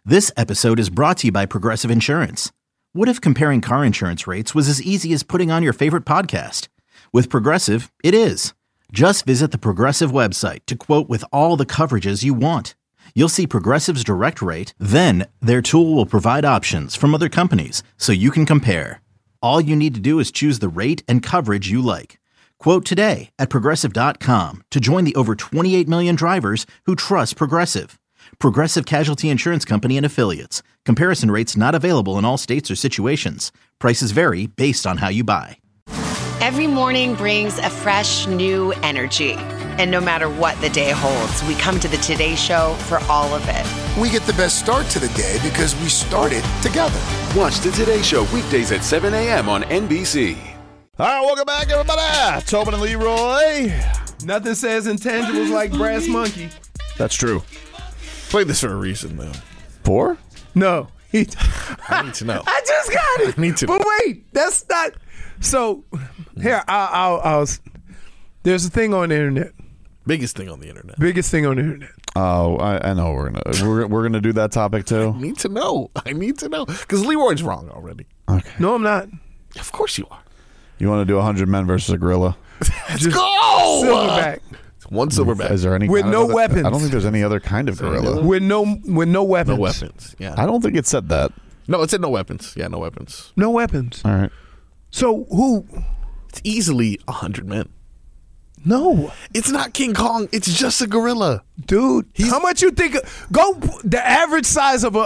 This episode is brought to you by Progressive Insurance. What if comparing car insurance rates was as easy as putting on your favorite podcast? With Progressive, it is. Just visit the Progressive website to quote with all the coverages you want. You'll see Progressive's direct rate, then their tool will provide options from other companies so you can compare. All you need to do is choose the rate and coverage you like. Quote today at Progressive.com to join the over 28 million drivers who trust Progressive. Progressive Casualty Insurance Company and Affiliates. Comparison rates not available in all states or situations. Prices vary based on how you buy. Every morning brings a fresh, new energy. And no matter what the day holds, we come to the Today Show for all of it. We get the best start to the day because we started together. Watch the Today Show weekdays at 7 a.m. on NBC. All right, welcome back, everybody. Tobin and Leroy. Nothing says intangibles like Brass Monkey. That's true. Played this for a reason, though. For? No. I need to know. I just got it. I need to But know. wait, that's not. So, here, I'll there's a thing on the internet. Biggest thing on the internet. Biggest thing on the internet. Oh, I know we're gonna do that topic too. I need to know. Because Leroy's wrong already. Okay. No, I'm not. Of course you are. You want to do 100 men versus a gorilla? Let's go! Silverback. One silverback. Is there any With kind no of other, weapons. I don't think there's any other kind of gorilla. With no weapons. No weapons. Yeah. I don't think it said that. No, it said no weapons. Yeah, no weapons. No weapons. All right. So who? It's easily 100 men. No. It's not King Kong. It's just a gorilla. Dude, how much you think? Go the average size of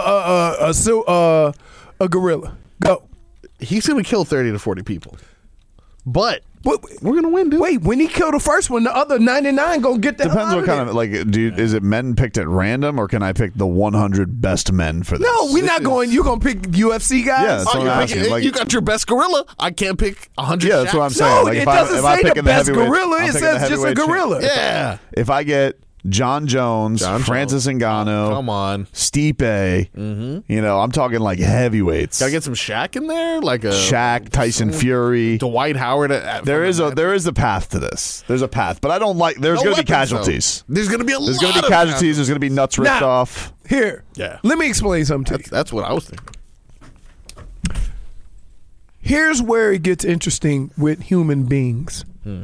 a gorilla. Go. He's going to kill 30 to 40 people. But We're going to win, dude. Wait, when he killed the first one, the other 99 gonna get the hell Depends out what kind of is it men picked at random, or can I pick the 100 best men for this? No, we're not going. You gonna pick UFC guys? Yeah, that's what I'm you're asking. picking- you got your best gorilla. I can't pick 100 Yeah, that's what I'm saying. No, Like, it if I- doesn't if I say pick the in the best heavyweight- gorilla. I'm It picking says the just a heavyweight gorilla. Yeah. If I get John Jones, Francis Ngannou, Come on. Stipe, I'm talking like heavyweights. Got to get some Shaq in there? Like a Shaq, Tyson Fury. Dwight Howard. There is a path to this. There's a path, but I don't like. There's No going to be weapons, casualties. though. There's going to be There's going to be casualties. There's going to be nuts ripped Now- off. Here, Yeah. let me explain something to you. That's what I was thinking. Here's where it gets interesting with human beings.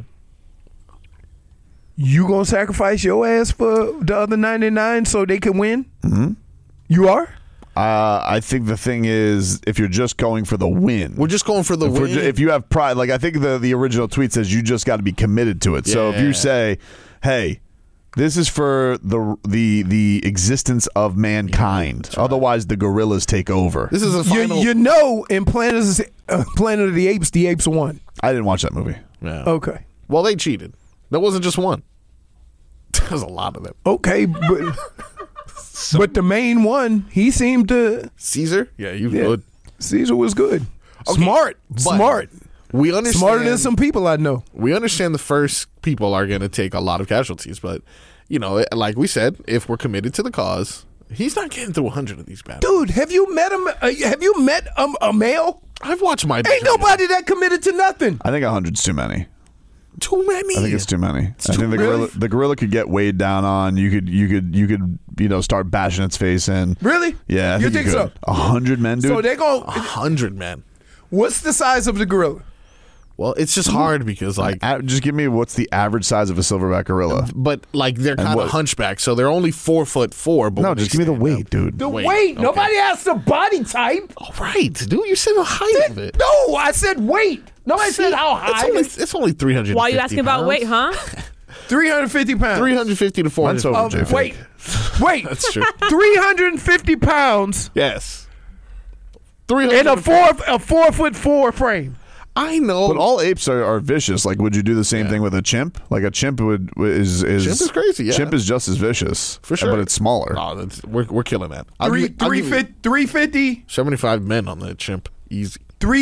You gonna sacrifice your ass for the other 99 so they can win? Mm-hmm. You are? I think the thing is, if you're just going for the win, We're just going for the win. if you have pride, like I think the original tweet says, you just got to be committed to it. So if you Yeah. say, "Hey, this is for the existence of mankind," otherwise the gorillas take over. This is a final. You in Planet of the Apes won. I didn't watch that movie. Yeah. Okay. Well, they cheated. That wasn't just one. There was a lot of them. Okay, but but the main one, he seemed to. Caesar? Yeah, you good. Caesar was good. Okay, Smart. but We understand. Smarter than some people I know. We understand the first people are going to take a lot of casualties, but, like we said, if we're committed to the cause, he's not getting through 100 of these battles. Dude, have you met him? Have you met a male? I've watched my. Ain't nobody that committed to nothing. I think 100's too many. Too many. I think it's too many. I think really? the gorilla could get weighed down on. You could start bashing its face in. Really? Yeah, I You think so? 100 men, dude. So they're going. 100, man. What's the size of the gorilla? Well, it's just hard because, Just give me what's the average size of a silverback gorilla. but they're kind what? of hunchback, so they're only 4'4". But No, when just they give me the stand weight, up- dude. The Weight, weight. okay. Nobody asked the body type. All right, dude, you said the height of it. No, I said weight. Nobody said how high. It's only 350. Why are you asking about weight, huh? 350 pounds. 350 to 400. Mine's over, JP. Wait. That's true. 350 pounds Yes. 300 in a 4'4" frame. I know. But all apes are vicious. Like, would you do the same thing with a chimp? Like, a chimp is Chimp is crazy, yeah. Chimp is just as vicious, For sure. but it's smaller. Oh, we're killing that. I'll give you 350. 75 men on the chimp. Easy.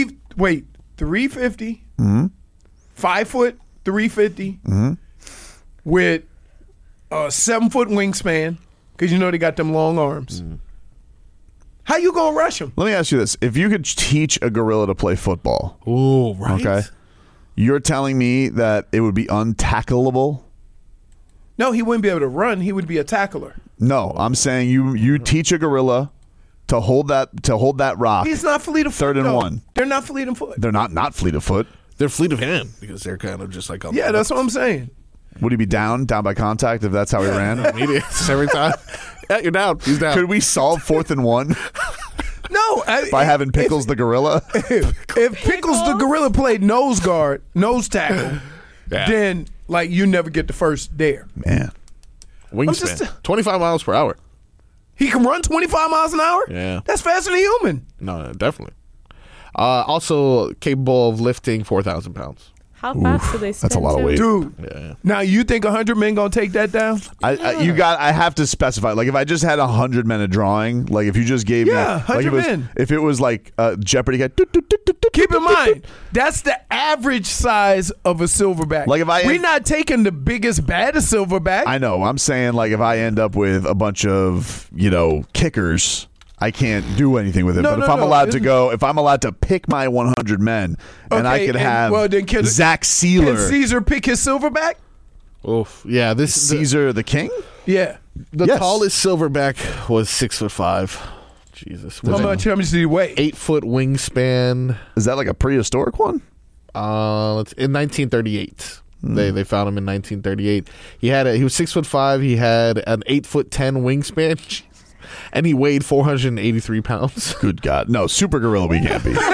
350. 5 foot, 350. With a 7 foot wingspan, because they got them long arms. How you gonna rush him? Let me ask you this: if you could teach a gorilla to play football, Ooh, right. okay, you're telling me that it would be untackleable? No, he wouldn't be able to run. He would be a tackler. No, I'm saying you teach a gorilla to hold that rock. He's not fleet of foot. Third and though. 1. They're not fleet of foot. They're not fleet of foot. They're fleet of hand because they're kind of just like Yeah, that's what I'm saying. Would he be down by contact if that's how he ran? Immediate every time. Yeah, you're down. He's down. Could we solve 4th and 1 No, by having Pickles the gorilla? If Pickles the gorilla played nose tackle, then like you never get the first dare. Man, Wingspan, 25 miles per hour. He can run 25 miles an hour? Yeah. That's faster than a human. No, definitely. Also capable of lifting 4,000 pounds. How fast do they spin? that's a lot of too? weight. Dude. Yeah. Now, you think 100 men going to take that down? I have to specify. Like, if I just had 100 men a drawing, like if you just gave me, like 100 men. If it was like Jeopardy guy. Keep in mind, that's the average size of a silverback. Like, if we're not taking the biggest, baddest silverback. I know. I'm saying, like, if I end up with a bunch of, kickers, I can't do anything with it. But if I'm allowed to pick my 100 men, and I could have Zach Sealer. Can Caesar pick his silverback? Oof. Yeah. Caesar the king? Yeah. The tallest silverback was 6'5". Jesus. How much did he weigh? 8 foot wingspan. Is that like a prehistoric one? It's in 1938. They found him in 1938. He was 6'5". He had an 8'10" wingspan. Jesus. And he weighed 483 pounds. Good God. No, super gorilla we can't be.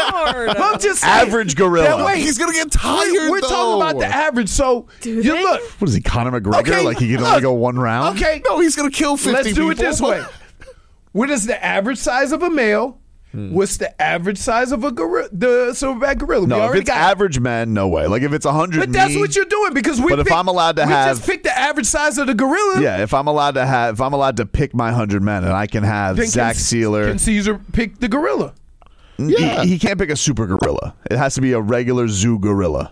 I'm just saying, average gorilla. wait, He's going to get tired, We're talking about the average. So, look. What is he, Conor McGregor? Okay, like he can only go one round? Okay. No, he's going to kill 50 Let's do people. it this way. What is the average size of a male? What's the average size of the silverback gorilla? No, if it's average men, no way. Like if it's 100 But that's what you're doing because if I'm allowed to we just pick the average size of the gorilla. Yeah, if I'm allowed to pick my 100 men and I can have Zach Sealer. Can Caesar pick the gorilla? Yeah. He can't pick a super gorilla. It has to be a regular zoo gorilla.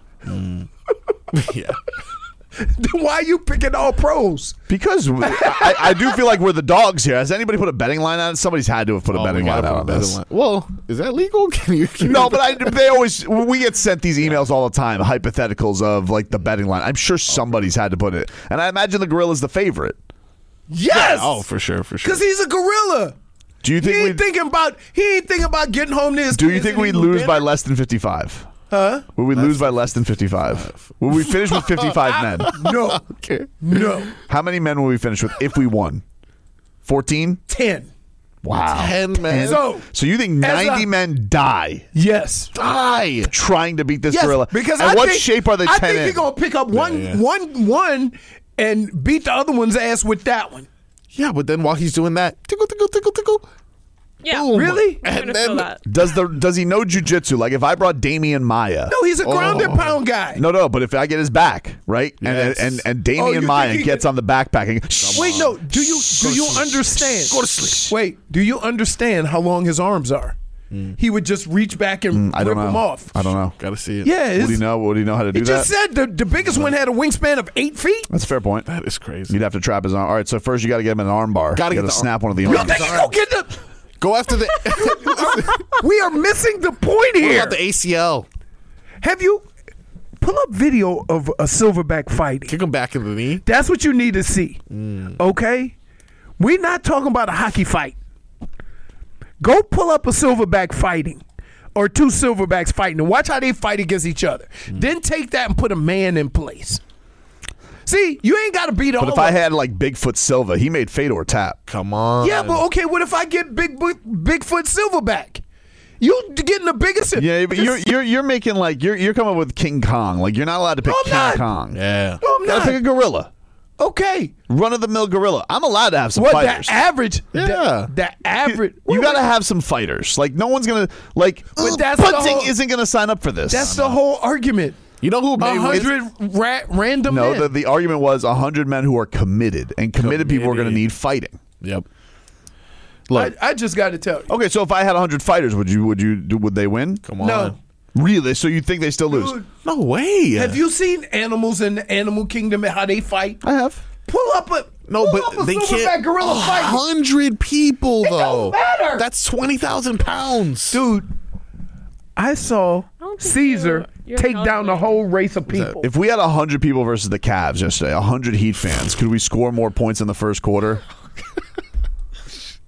Yeah. Then why are you picking all pros? Because I do feel like we're the dogs here. Has anybody put a betting line on it? Somebody's had to have put a betting line out on this. Well, is that legal? No, but we get sent these emails all the time, hypotheticals of like the betting line. I'm sure somebody's had to put it. And I imagine the gorilla's the favorite. Yes. Oh, for sure. Because he's a gorilla. Do you think he ain't thinking about getting home to his Do you kids think and we'd eating lose dinner? by less than 55? Huh? Will we lose by less than 55? Will we finish with 55 men? No. Okay. No. How many men will we finish with if we won? 14? 10. Wow. 10 men. So you think 90 men die Yes. trying to beat this Yes, gorilla? because and I what think, shape are they 10 I think in? you're going to pick up one and beat the other one's ass with that one. Yeah, but then while he's doing that, tickle, tickle, tickle, tickle. Yeah. Boom. Really? I'm And gonna feel then that. Does he know jujitsu? Like if I brought Damian Maya. No, he's a grounded pound guy. No, but if I get his back, right? Yes. And Damian you Maya think he gets on the backpack and Wait, no. Do you understand? Go to sleep. Wait, do you understand how long his arms are? He would just reach back and I rip don't know. them off. I don't know. Gotta see it. Yeah, Would he know how to do he that? just said the biggest one had a wingspan of 8 feet. That's a fair point. That is crazy. You'd have to trap his arm. All right, so first you got to get him an arm bar. Gotta You get gotta the snap one of the You arms. think he gonna get the? Go after the. We are missing the point What here. about the ACL? Have you pull up video of a silverback fighting? Kick him back in the knee. That's what you need to see. Okay, we're not talking about a hockey fight. Go pull up a silverback fighting. Or two silverbacks fighting and watch how they fight against each other. Then take that and put a man in place. See, you ain't got to beat all. But if I had like Bigfoot Silva, he made Fedor tap. Come on. Yeah, but okay, what if I get Bigfoot Silverback? You getting the biggest? Yeah, but you're making like you're coming up with King Kong. Like you're not allowed to pick I'm King not. Kong. Yeah. No, I'm Gotta not. pick a gorilla. Okay. Run of the mill gorilla. I'm allowed to have some What fighters. the average? Yeah. The average. You got to have some fighters. Like no one's gonna like. But that's the Bunting whole- isn't gonna sign up for this. That's the whole argument. You know who made 100 random men. No, the argument was 100 men who are committed, and committed people are going to need fighting. Yep. Look. I just got to tell you. Okay, so if I had 100 fighters, would they win? Come on. No. Really? So you think they still lose? Dude, No way. have you seen animals in the animal kingdom and how they fight? I have. Pull up a they silverback can't. gorilla fight. 100 people though. don't matter. That's 20,000 pounds. Dude, I saw don't think Caesar you're take down the whole race of people. If we had 100 people versus the Cavs yesterday, 100 Heat fans, could we score more points in the first quarter?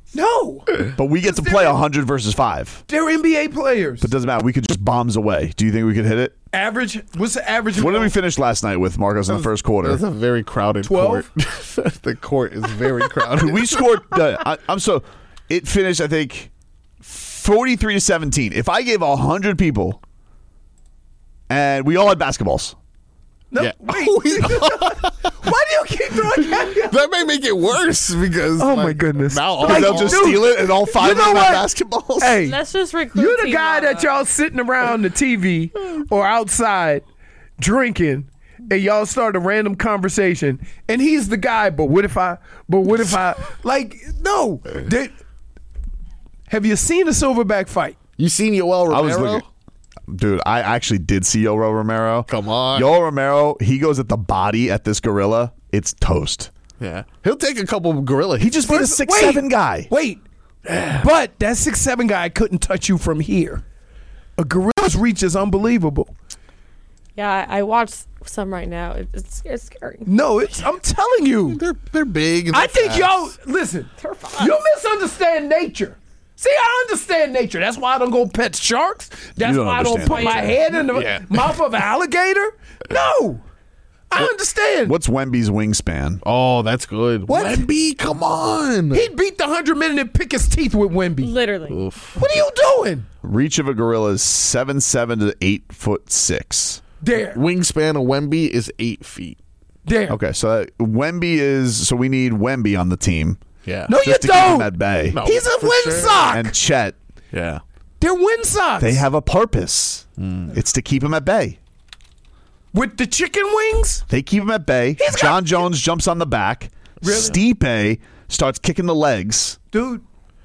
No. But we get to play 100 versus 5. They're NBA players. But it doesn't matter. We could just bombs away. Do you think we could hit it? Average? What's the average? What did we finish last night with, Marcos, in the first quarter? That's a very crowded 12? court. The court is very crowded. We scored. It finished, I think, 43-17. If I gave 100 people, and we all had basketballs. No, Yeah. wait. Why do you keep throwing that? That may make it worse because. Oh, my goodness. Now all They'll just steal it, and all 5 of them have basketballs. Hey, Let's just recruit. you're the guy T-Mara. that y'all sitting around the TV or outside drinking, and y'all start a random conversation, and he's the guy. But what if I? Like, no. Have you seen a Silverback fight? You seen Yoel Romero? I was looking. Dude, I actually did see Yoel Romero. Come on. Yoel Romero, he goes at the body at this gorilla. It's toast. Yeah. He'll take a couple of gorilla. He just beat a 6'7" guy. Wait. But that 6'7" guy couldn't touch you from here. A gorilla's reach is unbelievable. Yeah, I watched some right now. It's scary. No, I'm telling you. They're big. And I think fast. y'all, listen, They're fast. you misunderstand nature. See, I understand nature. That's why I don't go pet sharks. That's You don't why I don't understand put my nature. head in the mouth of an alligator. No. I understand. What's Wemby's wingspan? Oh, that's good. What? Wemby, come on. He'd beat the 100-minute and pick his teeth with Wemby. Literally. What are you doing? Reach of a gorilla is 7'7" to 8'6". There. Wingspan of Wemby is 8 feet. There. Okay, so Wemby is. So we need Wemby on the team. Yeah. No, you Just to keep him don't. at bay. No. He's a For sure. windsock. And Chet, Yeah. They're windsocks. they have a purpose. It's to keep him at bay. With the chicken wings? They keep him at bay. He's got- John Jones jumps on the back. Really? Stipe starts kicking the legs. Dude,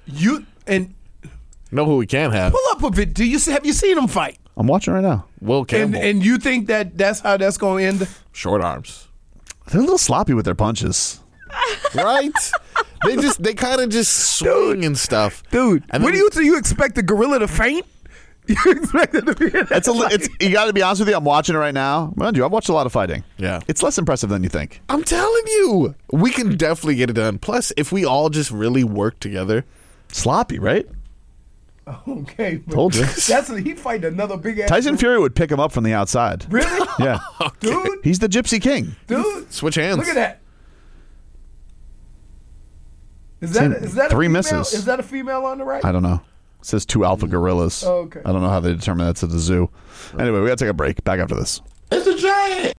Know who we can have? pull up a bit. Have you seen him fight? I'm watching right now. Will Campbell. And you think that's how that's going to end? Short arms. They're a little sloppy with their punches. Right? they kind of just swing and stuff. Dude, And what then- do you expect the gorilla to faint? You expect it to be You got to be honest with you. I'm watching it right now. Mind you, I've watched a lot of fighting. Yeah. It's less impressive than you think. I'm telling you, we can definitely get it done. Plus, if we all just really work together. Sloppy, right? Okay. but Told you. He fighting another big ass. Tyson Fury would pick him up from the outside. Really? Yeah. Dude, He's the Gypsy King. Switch hands. look at that. Is that a 3 female? misses. Is that a female on the right? I don't know. It says 2 alpha gorillas. Oh, okay. I don't know how they determine that's at the zoo. Anyway, we got to take a break. Back after this. It's a giant.